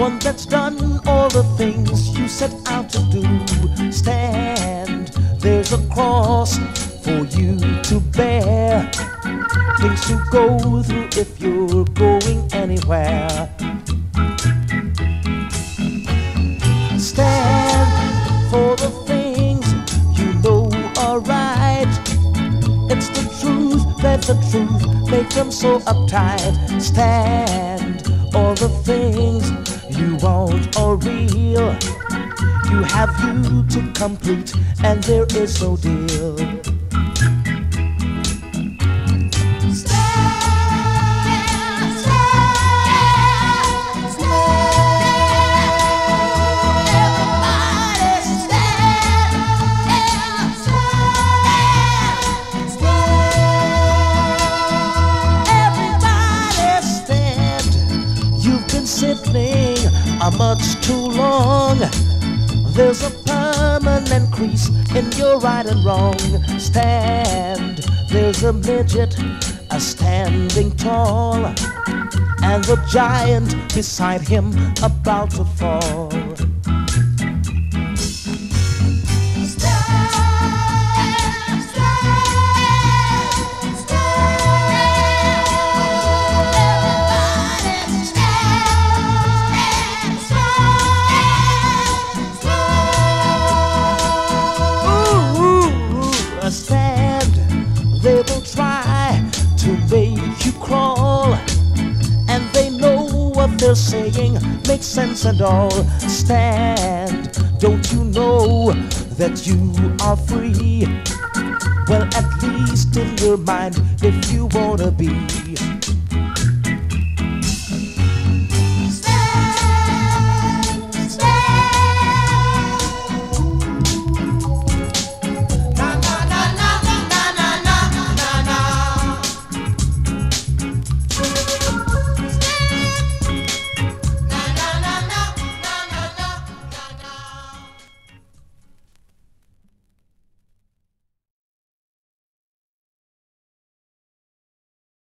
one that's done all the things you set out to do. Stand, there's a cross for you to bear, things to go through if you're going anywhere. Stand for the things you know are right. It's the truth, that's the truth, make them so uptight. Stand, all the things you want are real. You have you to complete, and there is no deal. Sitting much too long. There's a permanent crease in your right and wrong. Stand, there's a midget standing tall, and the giant beside him about to fall. They will try to make you crawl, and they know what they're saying makes sense and all. Stand, don't you know that you are free? Well, at least in your mind, if you wanna be.